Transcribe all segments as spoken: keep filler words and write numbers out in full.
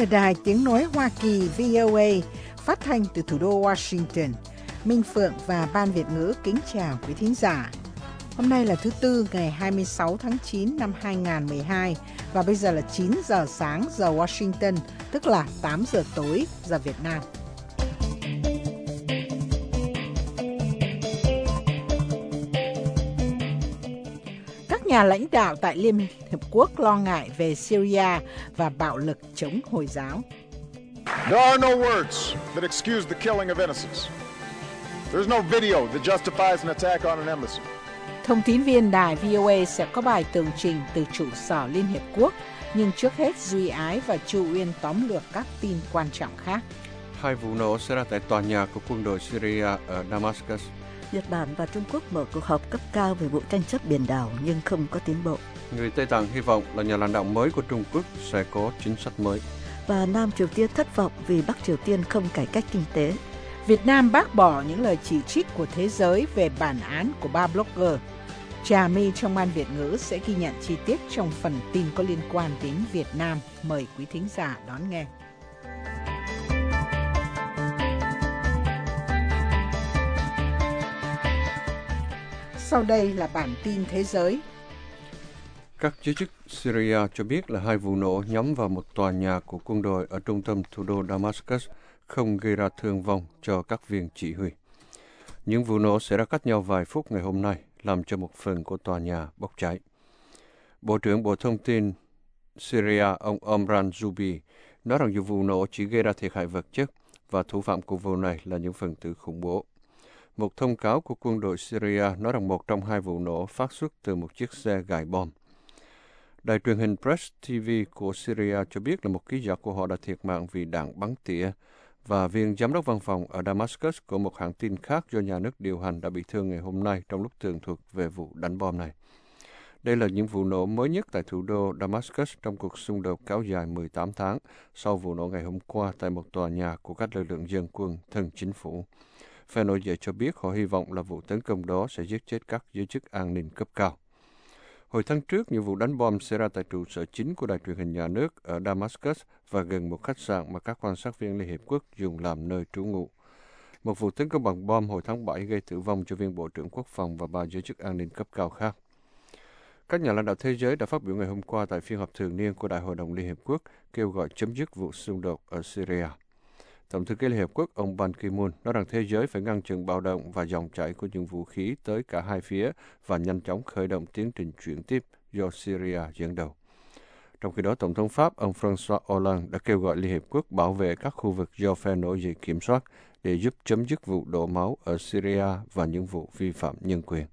là đài tiếng nói Hoa Kỳ vê o a phát thanh từ thủ đô Washington. Minh Phượng và Ban Việt ngữ kính chào quý thính giả. Hôm nay là thứ Tư ngày hai mươi sáu tháng chín năm hai nghìn không trăm mười hai và bây giờ là chín giờ sáng giờ Washington, tức là tám giờ tối giờ Việt Nam. Các nhà lãnh đạo tại Liên Hiệp Quốc lo ngại về Syria và bạo lực chống Hồi giáo. There are no words that excuse the killing of innocents. There is no video that justifies an attack on an embassy. Thông tín viên đài vê o a sẽ có bài tường trình từ trụ sở Liên Hiệp Quốc, nhưng trước hết Duy Ái và Chu Uyên tóm lược các tin quan trọng khác. Hai vụ nổ xảy ra tại tòa nhà của quân đội Syria ở Damascus. Nhật Bản và Trung Quốc mở cuộc họp cấp cao về vụ tranh chấp biển đảo nhưng không có tiến bộ. Người Tây Tạng hy vọng là nhà lãnh đạo mới của Trung Quốc sẽ có chính sách mới. Và Nam Triều Tiên thất vọng vì Bắc Triều Tiên không cải cách kinh tế. Việt Nam bác bỏ những lời chỉ trích của thế giới về bản án của ba blogger. Trà My trong Ban Việt ngữ sẽ ghi nhận chi tiết trong phần tin có liên quan đến Việt Nam. Mời quý thính giả đón nghe. Sau đây là bản tin thế giới. Các giới chức Syria cho biết là hai vụ nổ nhắm vào một tòa nhà của quân đội ở trung tâm thủ đô Damascus không gây ra thương vong cho các viên chỉ huy. Những vụ nổ xảy ra cách nhau vài phút ngày hôm nay, làm cho một phần của tòa nhà bốc cháy. Bộ trưởng Bộ Thông tin Syria, ông Omran Zubi, nói rằng những vụ nổ chỉ gây ra thiệt hại vật chất và thủ phạm của vụ này là những phần tử khủng bố. Một thông cáo của quân đội Syria nói rằng một trong hai vụ nổ phát xuất từ một chiếc xe gài bom. Đài truyền hình Press ti vi của Syria cho biết là một ký giả của họ đã thiệt mạng vì đạn bắn tỉa và viên giám đốc văn phòng ở Damascus của một hãng tin khác do nhà nước điều hành đã bị thương ngày hôm nay trong lúc tường thuật về vụ đánh bom này. Đây là những vụ nổ mới nhất tại thủ đô Damascus trong cuộc xung đột kéo dài mười tám tháng sau vụ nổ ngày hôm qua tại một tòa nhà của các lực lượng dân quân thân chính phủ. Phe nổi dậy cho biết họ hy vọng là vụ tấn công đó sẽ giết chết các giới chức an ninh cấp cao. Hồi tháng trước, nhiều vụ đánh bom xảy ra tại trụ sở chính của đài truyền hình nhà nước ở Damascus và gần một khách sạn mà các quan sát viên Liên Hiệp Quốc dùng làm nơi trú ngụ. Một vụ tấn công bằng bom hồi tháng bảy gây tử vong cho viên Bộ trưởng Quốc phòng và ba giới chức an ninh cấp cao khác. Các nhà lãnh đạo thế giới đã phát biểu ngày hôm qua tại phiên họp thường niên của Đại hội đồng Liên Hiệp Quốc kêu gọi chấm dứt vụ xung đột ở Syria. Tổng thư ký Liên Hiệp Quốc ông Ban Ki-moon nói rằng thế giới phải ngăn chặn bạo động và dòng chảy của những vũ khí tới cả hai phía và nhanh chóng khởi động tiến trình chuyển tiếp do Syria dẫn đầu. Trong khi đó, Tổng thống Pháp ông François Hollande đã kêu gọi Liên Hiệp Quốc bảo vệ các khu vực do phe nổi dậy kiểm soát để giúp chấm dứt vụ đổ máu ở Syria và những vụ vi phạm nhân quyền.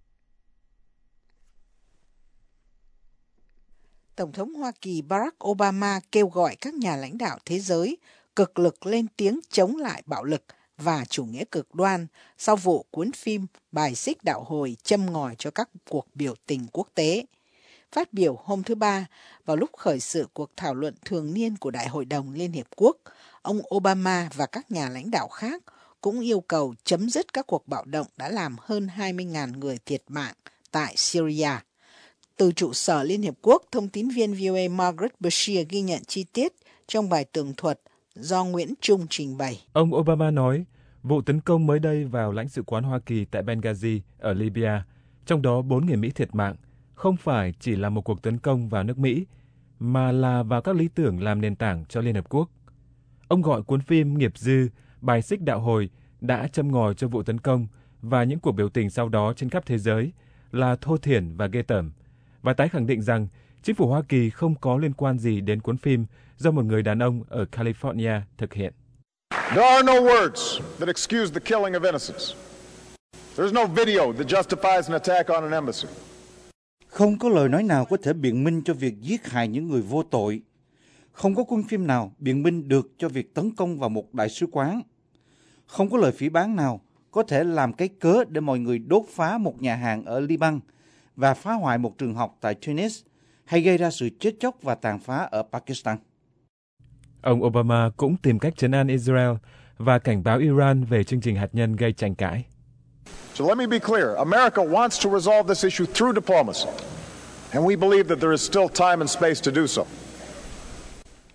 Tổng thống Hoa Kỳ Barack Obama kêu gọi các nhà lãnh đạo thế giới cực lực lên tiếng chống lại bạo lực và chủ nghĩa cực đoan sau vụ cuốn phim bài xích đạo hồi châm ngòi cho các cuộc biểu tình quốc tế. Phát biểu hôm thứ Ba, vào lúc khởi sự cuộc thảo luận thường niên của Đại hội đồng Liên Hiệp Quốc, ông Obama và các nhà lãnh đạo khác cũng yêu cầu chấm dứt các cuộc bạo động đã làm hơn hai mươi nghìn người thiệt mạng tại Syria. Từ trụ sở Liên Hiệp Quốc, thông tín viên vê o a Margaret Bashir ghi nhận chi tiết trong bài tường thuật do Nguyễn Trung trình bày. Ông Obama nói, vụ tấn công mới đây vào lãnh sự quán Hoa Kỳ tại Benghazi ở Libya, trong đó bốn người Mỹ thiệt mạng, không phải chỉ là một cuộc tấn công vào nước Mỹ, mà là vào các lý tưởng làm nền tảng cho Liên Hợp Quốc. Ông gọi cuốn phim nghiệp dư, bài xích đạo hồi đã châm ngòi cho vụ tấn công và những cuộc biểu tình sau đó trên khắp thế giới là thô thiển và ghê tởm, và tái khẳng định rằng chính phủ Hoa Kỳ không có liên quan gì đến cuốn phim do một người đàn ông ở California thực hiện. There are no words that excuse the killing of innocents. There is no video that justifies an attack on an embassy. Không có lời nói nào có thể biện minh cho việc giết hại những người vô tội. Không có cuốn phim nào biện minh được cho việc tấn công vào một đại sứ quán. Không có lời phỉ báng nào có thể làm cái cớ để mọi người đốt phá một nhà hàng ở Liban và phá hoại một trường học tại Tunis hay gây ra sự chết chóc và tàn phá ở Pakistan. Ông Obama cũng tìm cách trấn an Israel và cảnh báo Iran về chương trình hạt nhân gây tranh cãi. So let me be clear. America wants to resolve this issue through diplomacy. And we believe that there is still time and space to do so.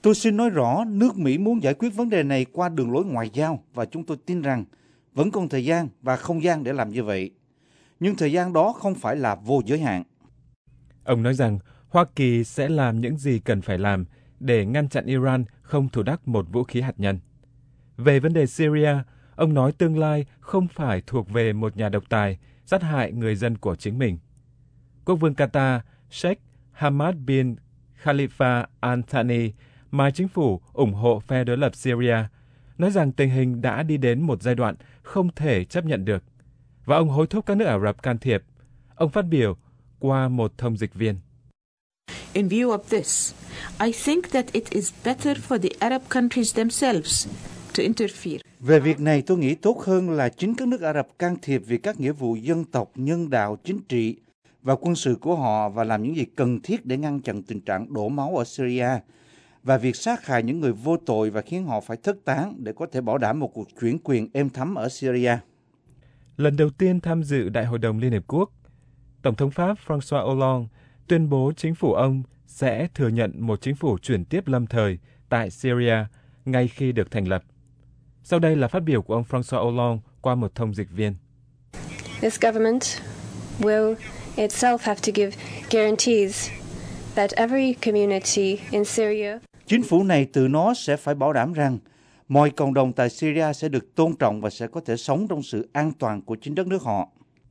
Tôi xin nói rõ, nước Mỹ muốn giải quyết vấn đề này qua đường lối ngoại giao và chúng tôi tin rằng vẫn còn thời gian và không gian để làm như vậy. Nhưng thời gian đó không phải là vô giới hạn. Ông nói rằng Hoa Kỳ sẽ làm những gì cần phải làm để ngăn chặn Iran không thủ đắc một vũ khí hạt nhân. Về vấn đề Syria, ông nói tương lai không phải thuộc về một nhà độc tài sát hại người dân của chính mình. Quốc vương Qatar Sheikh Hamad bin Khalifa Al Thani, mà chính phủ ủng hộ phe đối lập Syria, nói rằng tình hình đã đi đến một giai đoạn không thể chấp nhận được, và ông hối thúc các nước Ả Rập can thiệp. Ông phát biểu qua một thông dịch viên. In view of this, I think that it is better for the Arab countries themselves to interfere. Về việc này, tôi nghĩ tốt hơn là chính các nước Ả Rập can thiệp vì các nghĩa vụ dân tộc, nhân đạo, chính trị và quân sự của họ và làm những gì cần thiết để ngăn chặn tình trạng đổ máu ở Syria và việc sát hại những người vô tội và khiến họ phải thất tán để có thể bảo đảm một cuộc chuyển quyền êm thấm ở Syria. Lần đầu tiên tham dự Đại hội đồng Liên Hiệp Quốc, Tổng thống Pháp François Hollande tuyên bố chính phủ ông sẽ thừa nhận một chính phủ chuyển tiếp lâm thời tại Syria ngay khi được thành lập. Sau đây là phát biểu của ông François Hollande qua một thông dịch viên. This government will itself have to give guarantees that every community in Syria. Chính phủ này tự nó sẽ phải bảo đảm rằng mọi cộng đồng tại Syria sẽ được tôn trọng và sẽ có thể sống trong sự an toàn của chính đất nước họ.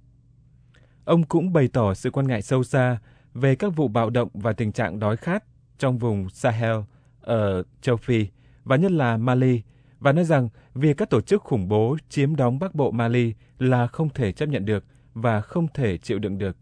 Ông cũng bày tỏ sự quan ngại sâu xa về các vụ bạo động và tình trạng đói khát trong vùng Sahel ở châu Phi và nhất là Mali, và nói rằng việc các tổ chức khủng bố chiếm đóng Bắc Bộ Mali là không thể chấp nhận được và không thể chịu đựng được.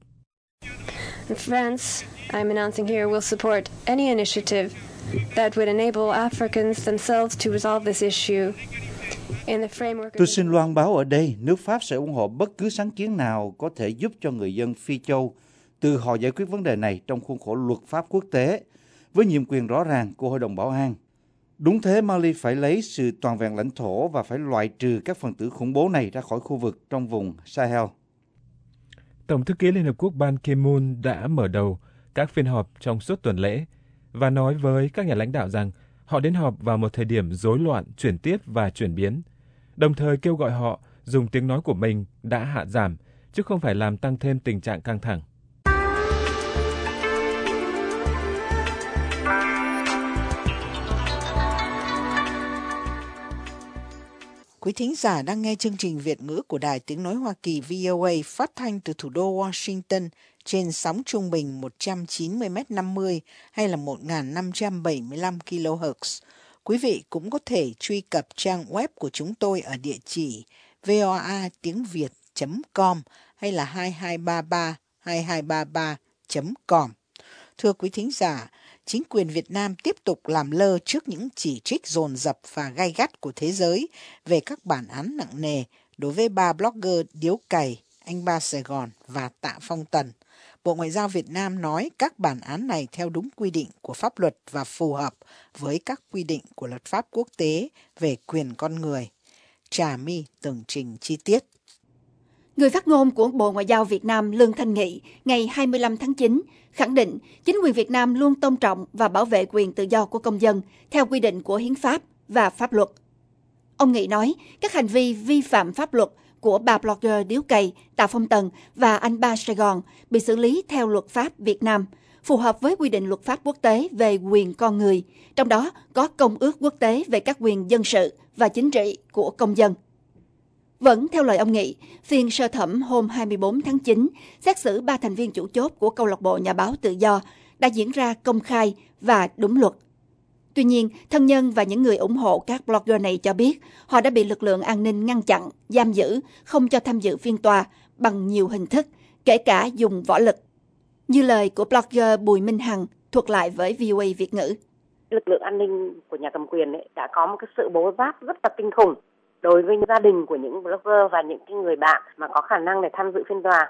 France, I'm announcing here, will support any initiative that would enable Africans themselves to resolve this issue in the framework. Tôi xin loan báo ở đây, nước Pháp sẽ ủng hộ bất cứ sáng kiến nào có thể giúp cho người dân Phi Châu tự họ giải quyết vấn đề này trong khuôn khổ luật pháp quốc tế với nhiệm quyền rõ ràng của Hội đồng Bảo an. Đúng thế, Mali phải lấy sự toàn vẹn lãnh thổ và phải loại trừ các phần tử khủng bố này ra khỏi khu vực trong vùng Sahel. Tổng thư ký Liên Hợp Quốc Ban Ki-moon đã mở đầu các phiên họp trong suốt tuần lễ và nói với các nhà lãnh đạo rằng họ đến họp vào một thời điểm rối loạn, chuyển tiếp và chuyển biến, đồng thời kêu gọi họ dùng tiếng nói của mình đã hạ giảm, chứ không phải làm tăng thêm tình trạng căng thẳng. Quý thính giả đang nghe chương trình Việt ngữ của Đài Tiếng Nói Hoa Kỳ vê o a phát thanh từ thủ đô Washington trên sóng trung bình một trăm chín mươi mét năm mươi hay là một nghìn năm trăm bảy mươi lăm ki lô héc. Quý vị cũng có thể truy cập trang web của chúng tôi ở địa chỉ voa tiếng việt chấm com hay là hai hai ba ba hai hai ba ba chấm com. Thưa quý thính giả, chính quyền Việt Nam tiếp tục làm lơ trước những chỉ trích dồn dập và gay gắt của thế giới về các bản án nặng nề đối với ba blogger Điếu Cày, Anh Ba Sài Gòn và Tạ Phong Tần. Bộ Ngoại giao Việt Nam nói các bản án này theo đúng quy định của pháp luật và phù hợp với các quy định của luật pháp quốc tế về quyền con người. Trà My tường trình chi tiết. Người phát ngôn của Bộ Ngoại giao Việt Nam Lương Thanh Nghị ngày hai mươi lăm tháng chín khẳng định chính quyền Việt Nam luôn tôn trọng và bảo vệ quyền tự do của công dân theo quy định của hiến pháp và pháp luật. Ông Nghị nói các hành vi vi phạm pháp luật của ba blogger Điếu Cày, Tạ Phong Tần và Anh Ba Sài Gòn bị xử lý theo luật pháp Việt Nam, phù hợp với quy định luật pháp quốc tế về quyền con người, trong đó có Công ước Quốc tế về các quyền dân sự và chính trị của công dân. Vẫn theo lời ông Nghị, phiên sơ thẩm hôm hai mươi bốn tháng chín xét xử ba thành viên chủ chốt của câu lạc bộ Nhà báo Tự do đã diễn ra công khai và đúng luật. Tuy nhiên, thân nhân và những người ủng hộ các blogger này cho biết họ đã bị lực lượng an ninh ngăn chặn, giam giữ, không cho tham dự phiên tòa bằng nhiều hình thức, kể cả dùng võ lực. Như lời của blogger Bùi Minh Hằng thuật lại với vê o a Việt ngữ. Lực lượng an ninh của nhà cầm quyền ấy đã có một cái sự bố giáp rất là kinh khủng đối với gia đình của những blogger và những cái người bạn mà có khả năng để tham dự phiên tòa.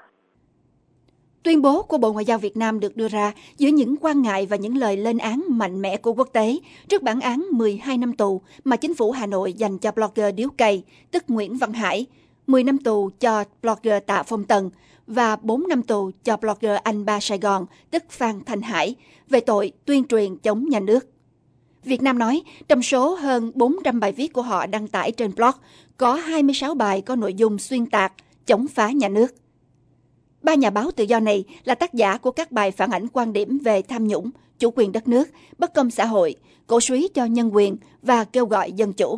Tuyên bố của Bộ Ngoại giao Việt Nam được đưa ra giữa những quan ngại và những lời lên án mạnh mẽ của quốc tế trước bản án mười hai năm tù mà chính phủ Hà Nội dành cho blogger Điếu Cày, tức Nguyễn Văn Hải, mười năm tù cho blogger Tạ Phong Tần và bốn năm tù cho blogger Anh Ba Sài Gòn, tức Phan Thanh Hải, về tội tuyên truyền chống nhà nước. Việt Nam nói trong số hơn bốn trăm bài viết của họ đăng tải trên blog, có hai mươi sáu bài có nội dung xuyên tạc, chống phá nhà nước. Ba nhà báo tự do này là tác giả của các bài phản ảnh quan điểm về tham nhũng, chủ quyền đất nước, bất công xã hội, cổ suý cho nhân quyền và kêu gọi dân chủ.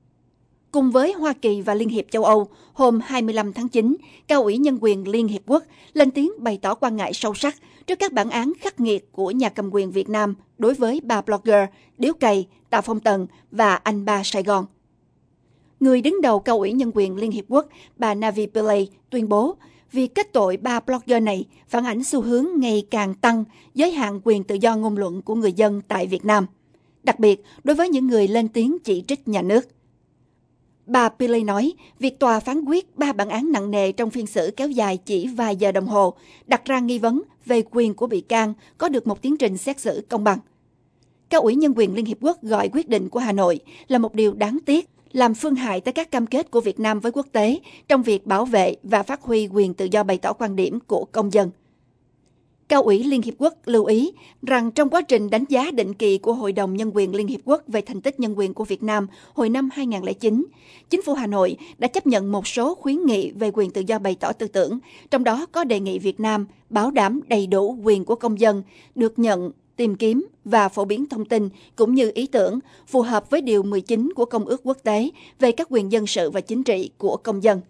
Cùng với Hoa Kỳ và Liên hiệp châu Âu, hôm hai mươi lăm tháng chín, Cao ủy Nhân quyền Liên hiệp quốc lên tiếng bày tỏ quan ngại sâu sắc trước các bản án khắc nghiệt của nhà cầm quyền Việt Nam đối với ba blogger Điếu Cày, Tạ Phong Tần và Anh Ba Sài Gòn. Người đứng đầu Cao ủy Nhân quyền Liên hiệp quốc, bà Navi Pillay tuyên bố việc kết tội ba blogger này phản ánh xu hướng ngày càng tăng giới hạn quyền tự do ngôn luận của người dân tại Việt Nam, đặc biệt đối với những người lên tiếng chỉ trích nhà nước. Bà Pillay nói, việc tòa phán quyết ba bản án nặng nề trong phiên xử kéo dài chỉ vài giờ đồng hồ, đặt ra nghi vấn về quyền của bị can có được một tiến trình xét xử công bằng. Cao ủy Nhân quyền Liên hiệp quốc gọi quyết định của Hà Nội là một điều đáng tiếc, làm phương hại tới các cam kết của Việt Nam với quốc tế trong việc bảo vệ và phát huy quyền tự do bày tỏ quan điểm của công dân. Cao ủy Liên hiệp quốc lưu ý rằng trong quá trình đánh giá định kỳ của Hội đồng Nhân quyền Liên hiệp quốc về thành tích nhân quyền của Việt Nam hồi năm hai không không chín, chính phủ Hà Nội đã chấp nhận một số khuyến nghị về quyền tự do bày tỏ tư tưởng, trong đó có đề nghị Việt Nam bảo đảm đầy đủ quyền của công dân được nhận, tìm kiếm và phổ biến thông tin cũng như ý tưởng phù hợp với Điều mười chín của Công ước Quốc tế về các quyền dân sự và chính trị của công dân.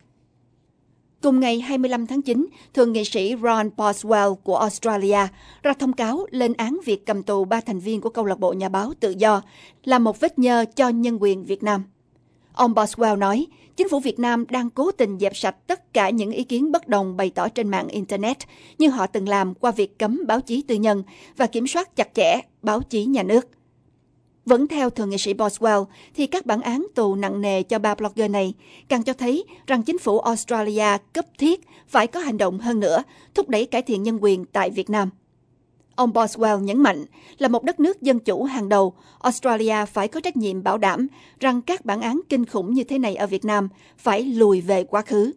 Cùng ngày hai mươi lăm tháng chín, Thượng nghị sĩ Ron Boswell của Australia ra thông cáo lên án việc cầm tù ba thành viên của câu lạc bộ nhà báo tự do là một vết nhơ cho nhân quyền Việt Nam. Ông Boswell nói, chính phủ Việt Nam đang cố tình dẹp sạch tất cả những ý kiến bất đồng bày tỏ trên mạng Internet như họ từng làm qua việc cấm báo chí tư nhân và kiểm soát chặt chẽ báo chí nhà nước. Vẫn theo Thượng nghị sĩ Boswell, thì các bản án tù nặng nề cho ba blogger này càng cho thấy rằng chính phủ Australia cấp thiết phải có hành động hơn nữa, thúc đẩy cải thiện nhân quyền tại Việt Nam. Ông Boswell nhấn mạnh là một đất nước dân chủ hàng đầu, Australia phải có trách nhiệm bảo đảm rằng các bản án kinh khủng như thế này ở Việt Nam phải lùi về quá khứ.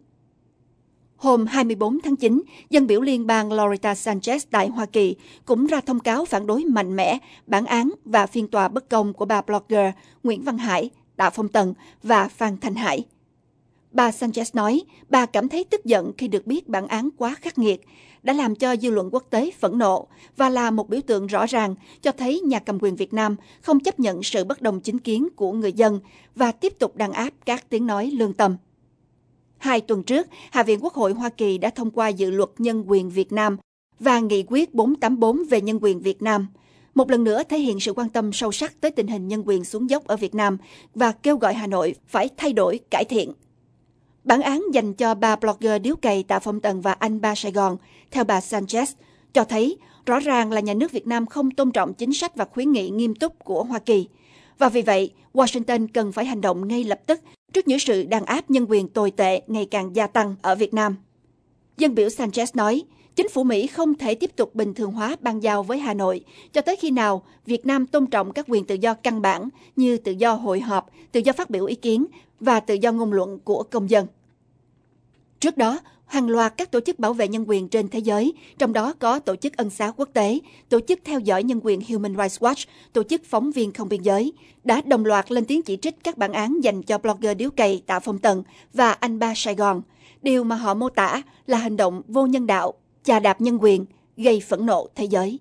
Hôm hai mươi bốn tháng chín, dân biểu liên bang Loretta Sanchez tại Hoa Kỳ cũng ra thông cáo phản đối mạnh mẽ bản án và phiên tòa bất công của ba blogger Nguyễn Văn Hải, Tạ Phong Tần và Phan Thanh Hải. Bà Sanchez nói, bà cảm thấy tức giận khi được biết bản án quá khắc nghiệt, đã làm cho dư luận quốc tế phẫn nộ và là một biểu tượng rõ ràng cho thấy nhà cầm quyền Việt Nam không chấp nhận sự bất đồng chính kiến của người dân và tiếp tục đàn áp các tiếng nói lương tâm. Hai tuần trước, Hạ viện Quốc hội Hoa Kỳ đã thông qua dự luật nhân quyền Việt Nam và nghị quyết bốn tám bốn về nhân quyền Việt Nam, một lần nữa thể hiện sự quan tâm sâu sắc tới tình hình nhân quyền xuống dốc ở Việt Nam và kêu gọi Hà Nội phải thay đổi, cải thiện. Bản án dành cho ba blogger Điếu Cày, Tạ Phong Tần và Anh Ba Sài Gòn, theo bà Sanchez, cho thấy rõ ràng là nhà nước Việt Nam không tôn trọng chính sách và khuyến nghị nghiêm túc của Hoa Kỳ. Và vì vậy, Washington cần phải hành động ngay lập tức trước những sự đàn áp nhân quyền tồi tệ ngày càng gia tăng ở Việt Nam. Dân biểu Sanchez nói, chính phủ Mỹ không thể tiếp tục bình thường hóa bang giao với Hà Nội cho tới khi nào Việt Nam tôn trọng các quyền tự do căn bản như tự do hội họp, tự do phát biểu ý kiến và tự do ngôn luận của công dân. Trước đó, hàng loạt các tổ chức bảo vệ nhân quyền trên thế giới, trong đó có Tổ chức Ân xá Quốc tế, Tổ chức theo dõi nhân quyền Human Rights Watch, Tổ chức Phóng viên Không biên giới, đã đồng loạt lên tiếng chỉ trích các bản án dành cho blogger Điếu Cày, Tạ Phong Tần và Anh Ba Sài Gòn, điều mà họ mô tả là hành động vô nhân đạo, chà đạp nhân quyền, gây phẫn nộ thế giới.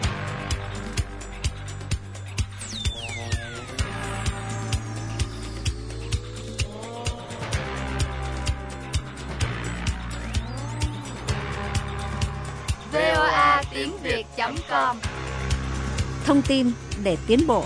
vê o a tiếng việt chấm com. Thông tin để tiến bộ.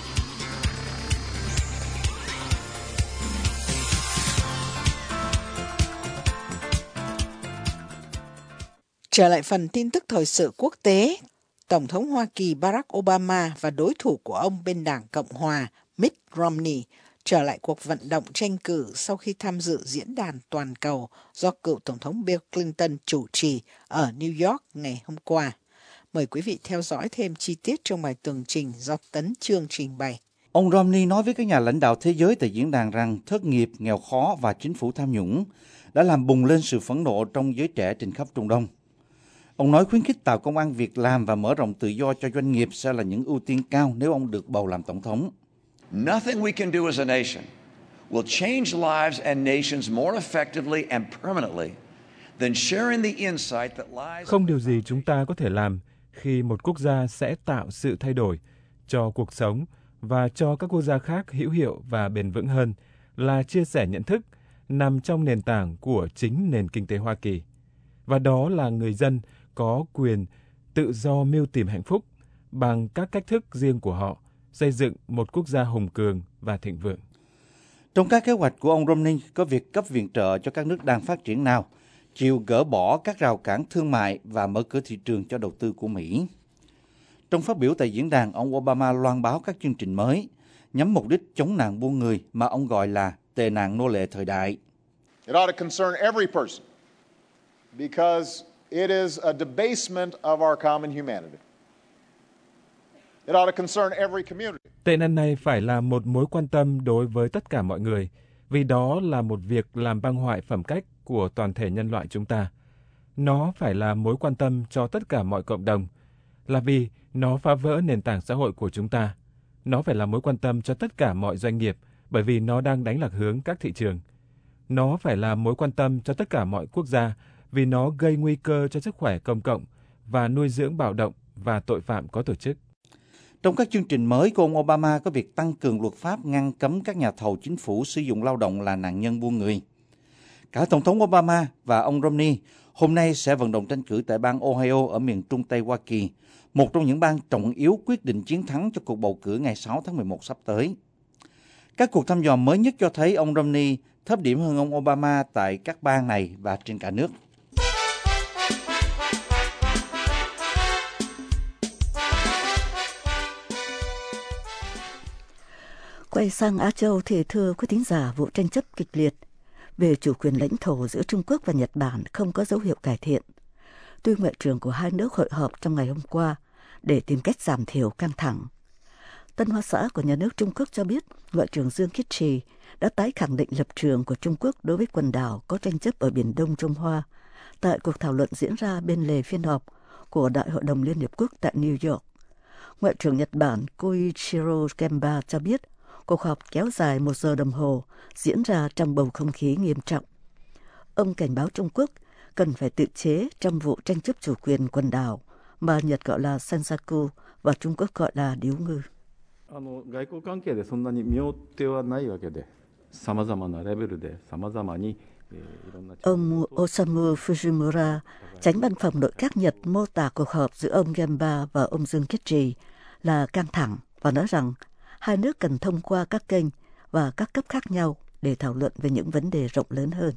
Trở lại phần tin tức thời sự quốc tế, Tổng thống Hoa Kỳ Barack Obama và đối thủ của ông bên Đảng Cộng hòa Mitt Romney trở lại cuộc vận động tranh cử sau khi tham dự diễn đàn toàn cầu do cựu Tổng thống Bill Clinton chủ trì ở New York ngày hôm qua. Mời quý vị theo dõi thêm chi tiết trong bài tường trình do Tấn Chương trình bày. Ông Romney nói với các nhà lãnh đạo thế giới tại diễn đàn rằng thất nghiệp, nghèo khó và chính phủ tham nhũng đã làm bùng lên sự phẫn nộ trong giới trẻ trên khắp Trung Đông. Ông nói khuyến khích tạo công ăn việc làm và mở rộng tự do cho doanh nghiệp sẽ là những ưu tiên cao nếu ông được bầu làm tổng thống. Nothing we can do as a nation will change lives and nations more effectively and permanently than sharing the insight that lies. Không điều gì chúng ta có thể làm khi một quốc gia sẽ tạo sự thay đổi cho cuộc sống và cho các quốc gia khác hữu hiệu và bền vững hơn là chia sẻ nhận thức nằm trong nền tảng của chính nền kinh tế Hoa Kỳ. Và đó là người dân có quyền tự do mưu tìm hạnh phúc bằng các cách thức riêng của họ, xây dựng một quốc gia hùng cường và thịnh vượng. Trong các kế hoạch của ông Romney có việc cấp viện trợ cho các nước đang phát triển nào, chịu gỡ bỏ các rào cản thương mại và mở cửa thị trường cho đầu tư của Mỹ. Trong phát biểu tại diễn đàn, ông Obama loan báo các chương trình mới nhắm mục đích chống nạn buôn người mà ông gọi là tệ nạn nô lệ thời đại. It ought to concern every person because it is a debasement of our common humanity. It ought to concern every community. Tệ nạn này phải là một mối quan tâm đối với tất cả mọi người, vì đó là một việc làm băng hoại phẩm cách của toàn thể nhân loại chúng ta. Nó phải là mối quan tâm cho tất cả mọi cộng đồng, là vì nó phá vỡ nền tảng xã hội của chúng ta. Nó phải là mối quan tâm cho tất cả mọi doanh nghiệp, bởi vì nó đang đánh lạc hướng các thị trường. Nó phải là mối quan tâm cho tất cả mọi quốc gia, vì nó gây nguy cơ cho sức khỏe công cộng và nuôi dưỡng bạo động và tội phạm có tổ chức. Trong các chương trình mới của ông Obama có việc tăng cường luật pháp ngăn cấm các nhà thầu chính phủ sử dụng lao động là nạn nhân buôn người. Cả Tổng thống Obama và ông Romney hôm nay sẽ vận động tranh cử tại bang Ohio ở miền Trung Tây Hoa Kỳ, một trong những bang trọng yếu quyết định chiến thắng cho cuộc bầu cử ngày sáu tháng mười một sắp tới. Các cuộc thăm dò mới nhất cho thấy ông Romney thấp điểm hơn ông Obama tại các bang này và trên cả nước. Quay sang Á Châu thì thưa quý thính giả, vụ tranh chấp kịch liệt về chủ quyền lãnh thổ giữa Trung Quốc và Nhật Bản không có dấu hiệu cải thiện. Tuy ngoại trưởng của hai nước hội họp trong ngày hôm qua để tìm cách giảm thiểu căng thẳng. Tân Hoa xã của nhà nước Trung Quốc cho biết Ngoại trưởng Dương Khiết Trì đã tái khẳng định lập trường của Trung Quốc đối với quần đảo có tranh chấp ở Biển Đông Trung Hoa tại cuộc thảo luận diễn ra bên lề phiên họp của Đại hội đồng Liên Hiệp Quốc tại New York. Ngoại trưởng Nhật Bản Koichiro Kemba cho biết cuộc họp kéo dài một giờ đồng hồ, diễn ra trong bầu không khí nghiêm trọng. Ông cảnh báo Trung Quốc cần phải tự chế trong vụ tranh chấp chủ quyền quần đảo mà Nhật gọi là Senkaku và Trung Quốc gọi là điếu ngư. Ông Osamu Fujimura, chánh văn phòng nội các Nhật, mô tả cuộc họp giữa ông Kemba và ông Dương Khiết Trì là căng thẳng và nói rằng hai nước cần thông qua các kênh và các cấp khác nhau để thảo luận về những vấn đề rộng lớn hơn.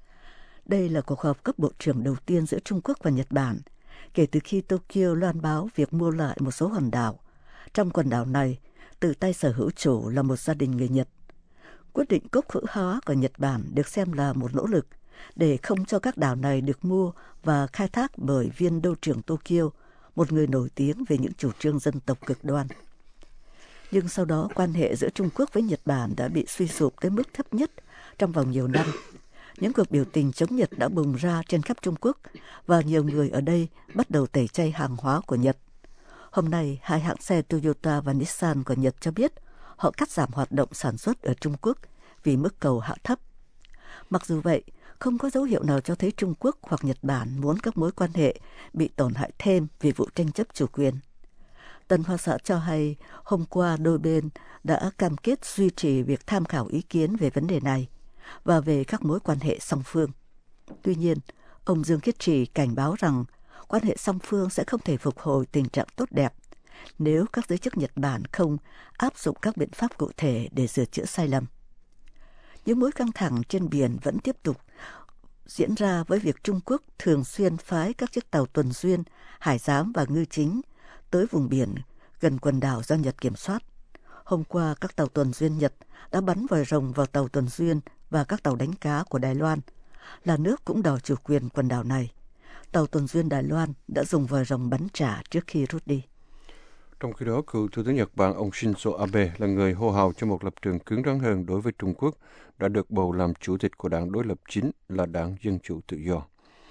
Đây là cuộc họp cấp bộ trưởng đầu tiên giữa Trung Quốc và Nhật Bản kể từ khi Tokyo loan báo việc mua lại một số hòn đảo. Trong quần đảo này, từ tay sở hữu chủ là một gia đình người Nhật. Quyết định quốc hữu hóa của Nhật Bản được xem là một nỗ lực để không cho các đảo này được mua và khai thác bởi viên đô trưởng Tokyo, một người nổi tiếng về những chủ trương dân tộc cực đoan. Nhưng sau đó quan hệ giữa Trung Quốc với Nhật Bản đã bị suy sụp tới mức thấp nhất trong vòng nhiều năm. Những cuộc biểu tình chống Nhật đã bùng ra trên khắp Trung Quốc và nhiều người ở đây bắt đầu tẩy chay hàng hóa của Nhật. Hôm nay, hai hãng xe Toyota và Nissan của Nhật cho biết họ cắt giảm hoạt động sản xuất ở Trung Quốc vì mức cầu hạ thấp. Mặc dù vậy, không có dấu hiệu nào cho thấy Trung Quốc hoặc Nhật Bản muốn các mối quan hệ bị tổn hại thêm vì vụ tranh chấp chủ quyền. Tân Hoa xã cho hay hôm qua đôi bên đã cam kết duy trì việc tham khảo ý kiến về vấn đề này và về các mối quan hệ song phương. Tuy nhiên, ông Dương Khiết Trì cảnh báo rằng quan hệ song phương sẽ không thể phục hồi tình trạng tốt đẹp nếu các giới chức Nhật Bản không áp dụng các biện pháp cụ thể để sửa chữa sai lầm. Những mối căng thẳng trên biển vẫn tiếp tục diễn ra với việc Trung Quốc thường xuyên phái các chiếc tàu tuần duyên, hải giám và ngư chính tới vùng biển gần quần đảo do Nhật kiểm soát. Hôm qua, các tàu tuần duyên Nhật đã bắn vòi rồng vào tàu tuần duyên và các tàu đánh cá của Đài Loan, là nước cũng đòi chủ quyền quần đảo này. Tàu tuần duyên Đài Loan đã dùng vòi rồng bắn trả trước khi rút đi. Trong khi đó, cựu Thủ tướng Nhật Bản ông Shinzo Abe là người hô hào cho một lập trường cứng rắn hơn đối với Trung Quốc, đã được bầu làm chủ tịch của đảng đối lập chính là Đảng Dân Chủ Tự Do.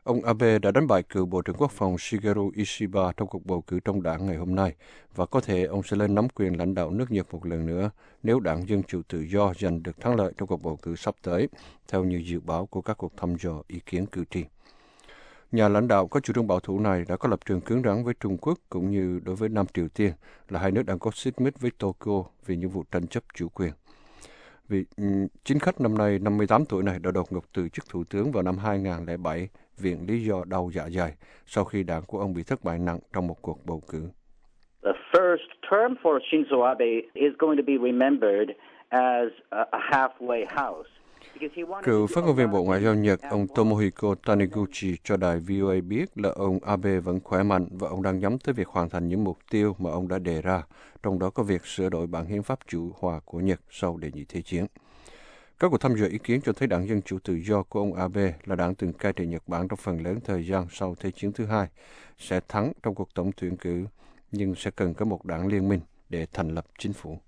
Ông Abe đã đánh bại cựu Bộ trưởng Quốc phòng Shigeru Ishiba trong cuộc bầu cử trong đảng ngày hôm nay và có thể ông sẽ lên nắm quyền lãnh đạo nước Nhật một lần nữa nếu đảng Dân Chủ Tự Do giành được thắng lợi trong cuộc bầu cử sắp tới, theo như dự báo của các cuộc thăm dò ý kiến cử tri. Nhà lãnh đạo có chủ trương bảo thủ này đã có lập trường cứng rắn với Trung Quốc cũng như đối với Nam Triều Tiên, là hai nước đang có xích mích với Tokyo vì những vụ tranh chấp chủ quyền. Vì chính khách năm nay năm mươi tám tuổi này đã đột ngột từ chức thủ tướng vào năm hai nghìn không trăm lẻ bảy viện lý do đau dạ dày sau khi đảng của ông bị thất bại nặng trong một cuộc bầu cử. The first term for Shinzo Abe is going to be remembered as a halfway house. Cựu phát ngôn viên Bộ Ngoại giao Nhật, ông Tomohiko Taniguchi cho đài vê o a biết là ông Abe vẫn khỏe mạnh và ông đang nhắm tới việc hoàn thành những mục tiêu mà ông đã đề ra, trong đó có việc sửa đổi bản hiến pháp chủ hòa của Nhật sau đệ nhị thế chiến. Các cuộc thăm dò ý kiến cho thấy đảng Dân Chủ Tự Do của ông Abe là đảng từng cai trị Nhật Bản trong phần lớn thời gian sau Thế chiến thứ hai, sẽ thắng trong cuộc tổng tuyển cử, nhưng sẽ cần có một đảng liên minh để thành lập chính phủ.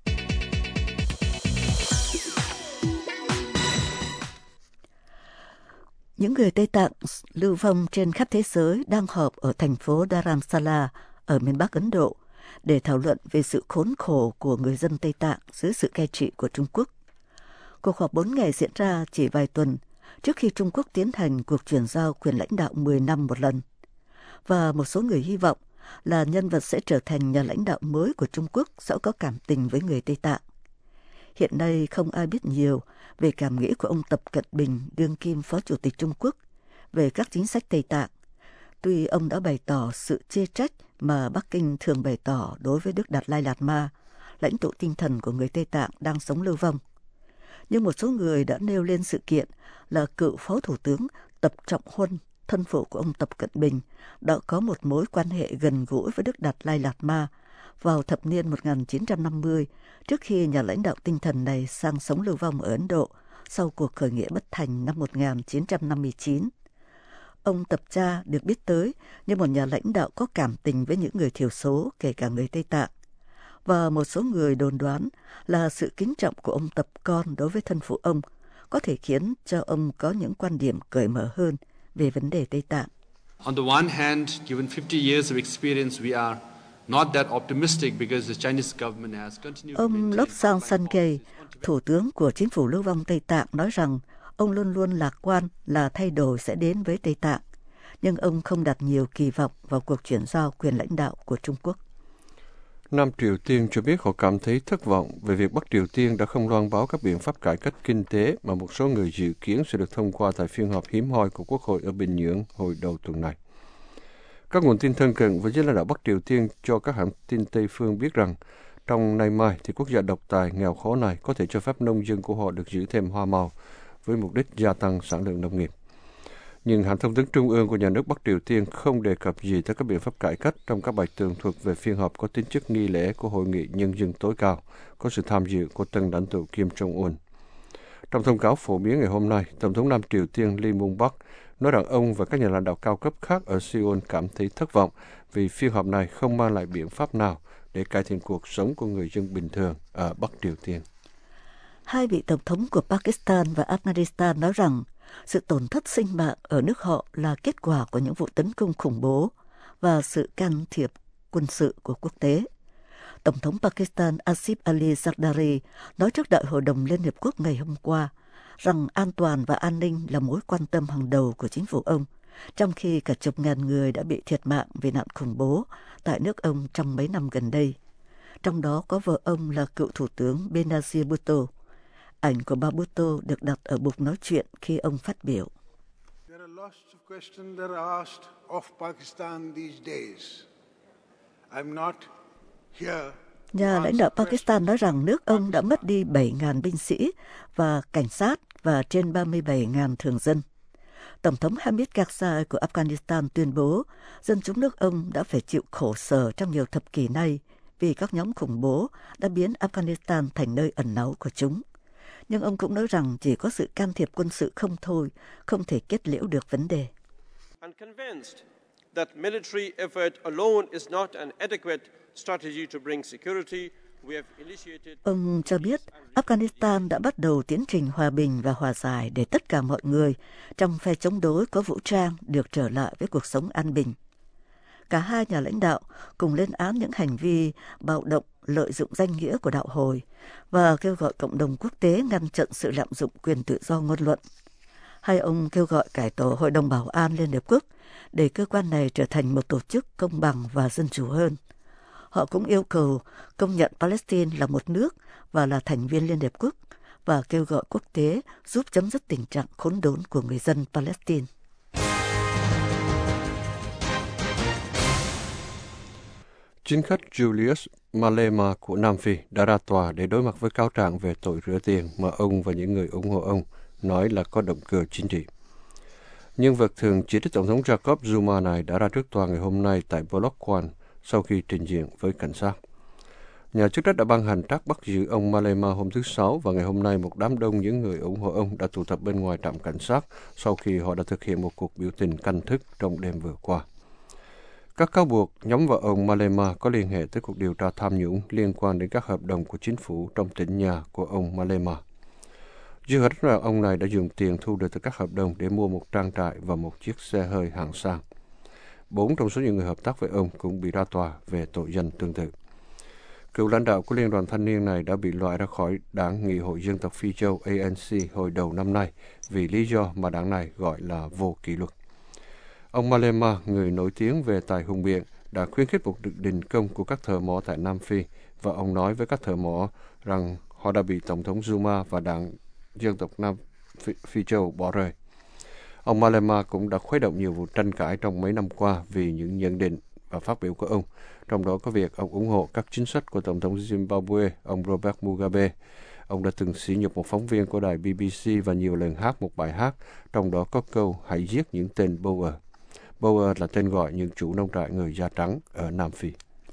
Những người Tây Tạng lưu vong trên khắp thế giới đang họp ở thành phố Dharamsala ở miền Bắc Ấn Độ để thảo luận về sự khốn khổ của người dân Tây Tạng dưới sự cai trị của Trung Quốc. Cuộc họp bốn ngày diễn ra chỉ vài tuần trước khi Trung Quốc tiến hành cuộc chuyển giao quyền lãnh đạo mười năm một lần. Và một số người hy vọng là nhân vật sẽ trở thành nhà lãnh đạo mới của Trung Quốc sẽ có cảm tình với người Tây Tạng. Hiện nay không ai biết nhiều về cảm nghĩ của ông Tập Cận Bình, đương kim Phó Chủ tịch Trung Quốc, về các chính sách Tây Tạng. Tuy ông đã bày tỏ sự chê trách mà Bắc Kinh thường bày tỏ đối với Đức Đạt Lai Lạt Ma, lãnh tụ tinh thần của người Tây Tạng đang sống lưu vong. Nhưng một số người đã nêu lên sự kiện là cựu Phó Thủ tướng Tập Trọng Huân, thân phụ của ông Tập Cận Bình, đã có một mối quan hệ gần gũi với Đức Đạt Lai Lạt Ma vào thập niên một nghìn chín trăm năm mươi, trước khi nhà lãnh đạo tinh thần này sang sống lưu vong ở Ấn Độ sau cuộc khởi nghĩa bất thành năm một nghìn chín trăm năm mươi chín. Ông Tập Cha được biết tới như một nhà lãnh đạo có cảm tình với những người thiểu số, kể cả người Tây Tạng. Và một số người đồn đoán là sự kính trọng của ông Tập Con đối với thân phụ ông có thể khiến cho ông có những quan điểm cởi mở hơn về vấn đề Tây Tạng. On the one hand, given fifty years of experience, we are not that optimistic because the Chinese government has continued. Ông Lobsang Sankei, thủ tướng của chính phủ lưu vong Tây Tạng, nói rằng ông luôn luôn lạc quan là thay đổi sẽ đến với Tây Tạng, nhưng ông không đặt nhiều kỳ vọng vào cuộc chuyển giao quyền lãnh đạo của Trung Quốc. Nam Triều Tiên cho biết họ cảm thấy thất vọng về việc Bắc Triều Tiên đã không loan báo các biện pháp cải cách kinh tế mà một số người dự kiến sẽ được thông qua tại phiên họp hiếm hoi của Quốc hội ở Bình Nhưỡng hồi đầu tuần này. Các nguồn tin thân cận với giới lãnh đạo Bắc Triều Tiên cho các hãng tin Tây phương biết rằng trong nay mai thì quốc gia độc tài nghèo khó này có thể cho phép nông dân của họ được giữ thêm hoa màu với mục đích gia tăng sản lượng nông nghiệp. Nhưng hãng thông tấn trung ương của nhà nước Bắc Triều Tiên không đề cập gì tới các biện pháp cải cách trong các bài tường thuật về phiên họp có tính chất nghi lễ của Hội nghị Nhân dân tối cao, có sự tham dự của tân lãnh tụ Kim Jong-un. Trong thông cáo phổ biến ngày hôm nay, Tổng thống Nam Triều Tiên Lee Myung-pak nói rằng ông và các nhà lãnh đạo cao cấp khác ở Seoul cảm thấy thất vọng vì phiên họp này không mang lại biện pháp nào để cải thiện cuộc sống của người dân bình thường ở Bắc Triều Tiên. Hai vị tổng thống của Pakistan và Afghanistan nói rằng sự tổn thất sinh mạng ở nước họ là kết quả của những vụ tấn công khủng bố và sự can thiệp quân sự của quốc tế. Tổng thống Pakistan Asif Ali Zardari nói trước Đại hội đồng Liên Hiệp Quốc ngày hôm qua rằng an toàn và an ninh là mối quan tâm hàng đầu của chính phủ ông, trong khi cả chục ngàn người đã bị thiệt mạng vì nạn khủng bố tại nước ông trong mấy năm gần đây. Trong đó có vợ ông là cựu Thủ tướng Benazir Bhutto. Ảnh của bà Bhutto được đặt ở bục nói chuyện khi ông phát biểu. Nhà lãnh đạo Pakistan nói rằng nước ông đã mất đi bảy nghìn binh sĩ và cảnh sát và trên ba mươi bảy nghìn thường dân. Tổng thống Hamid Karzai của Afghanistan tuyên bố dân chúng nước ông đã phải chịu khổ sở trong nhiều thập kỷ nay vì các nhóm khủng bố đã biến Afghanistan thành nơi ẩn náu của chúng. Nhưng ông cũng nói rằng chỉ có sự can thiệp quân sự không thôi, không thể kết liễu được vấn đề. That military effort alone is not an adequate strategy to bring security Ông cho biết Afghanistan đã bắt đầu tiến trình hòa bình và hòa giải để tất cả mọi người trong phe chống đối có vũ trang được trở lại với cuộc sống an bình. Cả hai nhà lãnh đạo cùng lên án những hành vi bạo động lợi dụng danh nghĩa của đạo hồi và kêu gọi cộng đồng quốc tế ngăn chặn sự lạm dụng quyền tự do ngôn luận. Hai ông kêu gọi cải tổ Hội đồng Bảo an Liên Hợp Quốc để cơ quan này trở thành một tổ chức công bằng và dân chủ hơn. Họ cũng yêu cầu công nhận Palestine là một nước và là thành viên Liên Hợp Quốc và kêu gọi quốc tế giúp chấm dứt tình trạng khốn đốn của người dân Palestine. Chính khách Julius Malema của Nam Phi đã ra tòa để đối mặt với cáo trạng về tội rửa tiền mà ông và những người ủng hộ ông nói là có động cơ chính trị. Nhân vật thường chỉ trích Tổng thống Jacob Zuma này đã ra trước tòa ngày hôm nay tại Polokwane sau khi trình diện với cảnh sát. Nhà chức trách đã ban hành trắc bắt giữ ông Malema hôm thứ Sáu và ngày hôm nay một đám đông những người ủng hộ ông đã tụ tập bên ngoài trạm cảnh sát sau khi họ đã thực hiện một cuộc biểu tình canh thức trong đêm vừa qua. Các cáo buộc nhắm vào ông Malema có liên hệ tới cuộc điều tra tham nhũng liên quan đến các hợp đồng của chính phủ trong tỉnh nhà của ông Malema. Dư hết là ông này đã dùng tiền thu được từ các hợp đồng để mua một trang trại và một chiếc xe hơi hạng sang. Bốn trong số những người hợp tác với ông cũng bị ra tòa về tội danh tương tự. Cựu lãnh đạo của Liên đoàn Thanh niên này đã bị loại ra khỏi Đảng Nghị hội Dân tộc Phi Châu A N C hồi đầu năm nay vì lý do mà đảng này gọi là vô kỷ luật. Ông Malema, người nổi tiếng về tài hùng biện, đã khuyến khích một đình công của các thợ mỏ tại Nam Phi và ông nói với các thợ mỏ rằng họ đã bị Tổng thống Zuma và Đảng Dân tộc Nam Phi, Phi Châu bỏ rơi. Ông Malema cũng đã khuấy động nhiều vụ tranh cãi trong mấy năm qua vì những nhận định và phát biểu của ông, trong đó có việc ông ủng hộ các chính sách của Tổng thống Zimbabwe, ông Robert Mugabe. Ông đã từng sỉ nhục một phóng viên của đài B B C và nhiều lần hát một bài hát, trong đó có câu hãy giết những tên Boer. Boer là tên gọi những chủ nông trại người da trắng ở Nam Phi.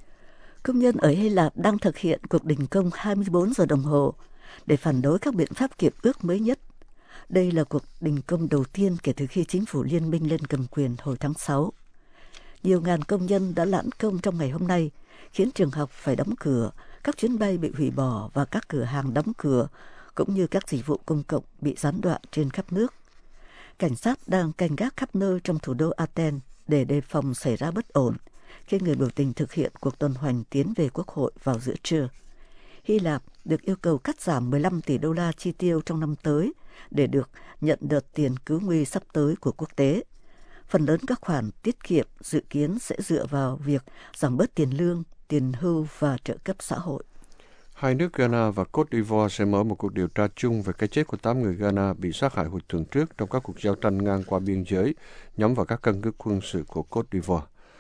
Công nhân ở Hy Lạp đang thực hiện cuộc đình công hai mươi bốn giờ đồng hồ để phản đối các biện pháp kiệp ước mới nhất. Đây là cuộc đình công đầu tiên kể từ khi chính phủ liên minh lên cầm quyền hồi tháng sáu. Nhiều ngàn công nhân đã lãn công trong ngày hôm nay, khiến trường học phải đóng cửa, các chuyến bay bị hủy bỏ và các cửa hàng đóng cửa, cũng như các dịch vụ công cộng bị gián đoạn trên khắp nước. Cảnh sát đang canh gác khắp nơi trong thủ đô Athens để đề phòng xảy ra bất ổn khi người biểu tình thực hiện cuộc tuần hoành tiến về quốc hội vào giữa trưa. Hy Lạp được yêu cầu cắt giảm mười lăm tỷ đô la chi tiêu trong năm tới để được nhận đợt tiền cứu nguy sắp tới của quốc tế. Phần lớn các khoản tiết kiệm dự kiến sẽ dựa vào việc giảm bớt tiền lương, tiền hưu và trợ cấp xã hội. Hai nước Ghana và Côte d'Ivoire sẽ mở một cuộc điều tra chung về cái chết của tám người Ghana bị sát hại hồi tuần trước trong các cuộc giao tranh ngang qua biên giới nhắm vào các căn cứ quân sự của Côte d'Ivoire.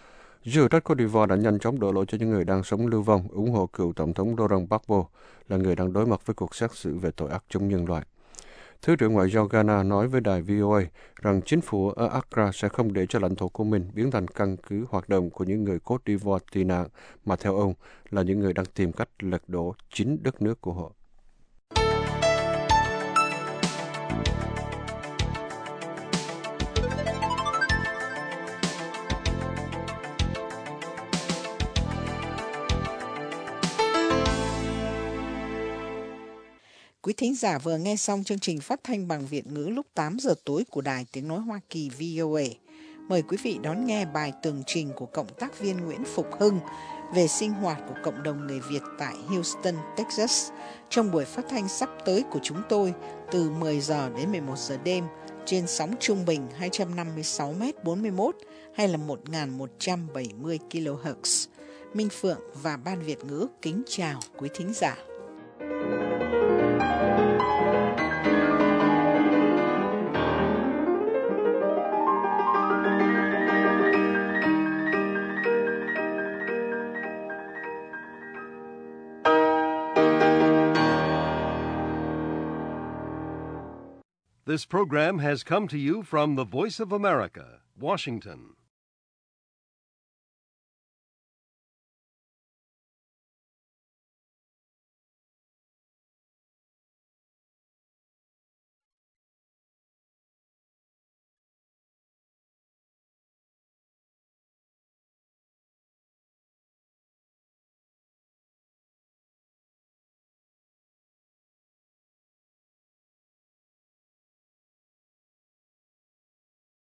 Dù trách Côte d'Ivoire đã nhanh chóng đổ lỗi cho những người đang sống lưu vong, ủng hộ cựu Tổng thống Laurent Gbagbo, là người đang đối mặt với cuộc xét xử về tội ác chống nhân loại. Thứ trưởng Ngoại giao Ghana nói với đài V O A rằng chính phủ ở Accra sẽ không để cho lãnh thổ của mình biến thành căn cứ hoạt động của những người Côte d'Ivoire tị nạn, mà theo ông là những người đang tìm cách lật đổ chính đất nước của họ. Quý thính giả vừa nghe xong chương trình phát thanh bằng Việt ngữ lúc tám giờ tối của Đài Tiếng Nói Hoa Kỳ V O A. Mời quý vị đón nghe bài tường trình của Cộng tác viên Nguyễn Phục Hưng về sinh hoạt của cộng đồng người Việt tại Houston, Texas trong buổi phát thanh sắp tới của chúng tôi từ mười giờ đến mười một giờ đêm trên sóng trung bình hai trăm năm mươi sáu mét bốn mươi mốt hay là một nghìn một trăm bảy mươi ki lô héc. Minh Phượng và Ban Việt ngữ kính chào quý thính giả. This program has come to you from the Voice of America, Washington.